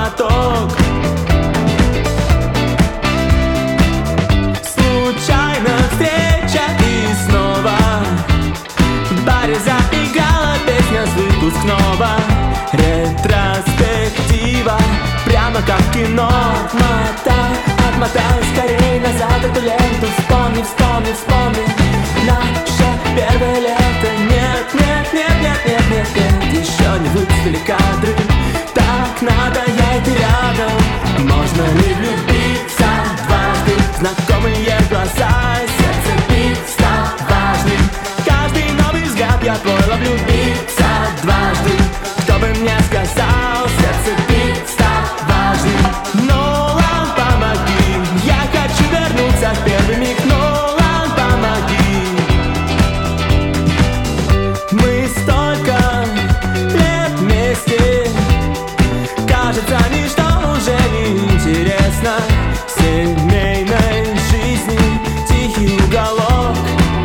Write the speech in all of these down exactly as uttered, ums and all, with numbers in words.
поток. Случайно встреча и снова в баре заиграла песня с выпускного. Ретроспектива, прямо как кино. Отмотай, отмотай скорей назад эту ленту. Вспомни, вспомни, вспомни наше первое лето. Нет, нет, нет, нет, нет, нет, нет, еще не выпустили кадры. Так надо, я и ты рядом. Можно ли влюбиться дважды? Знакомые глаза, сердце бит, стал важным. Каждый новый взгляд я твой ловлю. Влюбиться дважды, кто бы мне сказал, сердце бит, стал важным. Нолан, помоги, я хочу вернуться в первый миг. Нолан, помоги. Мы столько лет вместе, кажется, ничто уже не интересно. Семейной жизни тихий уголок.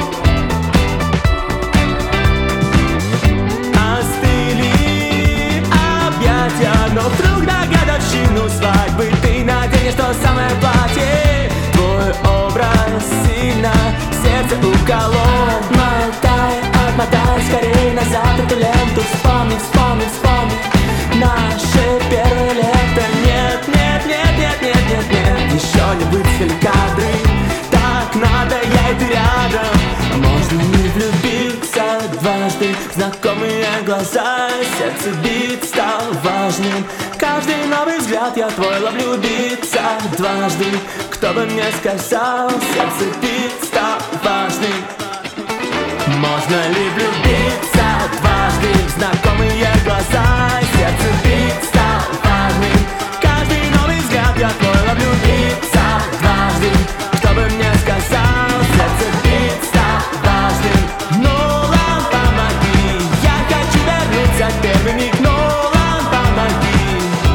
Остыли объятия, но вдруг на годовщину свадьбы ты наденешь то самое платье. Твой образ сильно в сердце уколол. Мотай, отмотай скорей назад эту ленту. Вспомни, вспомни, вспомни наше первое лето. Нет, нет, нет, нет, нет, нет, нет, еще не выцвели кадры. Так надо, я и ты рядом. Можно не влюбиться дважды? Знакомые глаза, сердце бит, стал важным. Каждый новый взгляд я твой ловлю. Биться дважды, кто бы мне сказал, сердце бит, стал важным. Можно ли влюбиться дважды? Знакомые глаза, сердце бит, стал важным. Каждый новый взгляд я твой ловлю. Биться дважды, кто бы мне сказал, сердце бит, стал важным. Нолан, помоги, я хочу вернуться в первый миг. Нолан, помоги.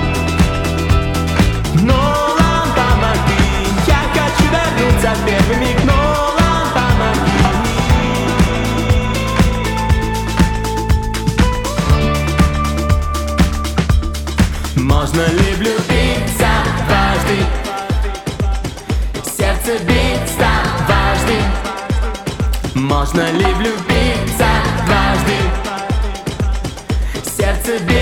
Нолан, помоги, я хочу вернуться в первый миг. Нолан, помоги. Можно ли влюбиться дважды? Сердце бит, стал важным. Можно ли влюбиться дважды? Сердце бит.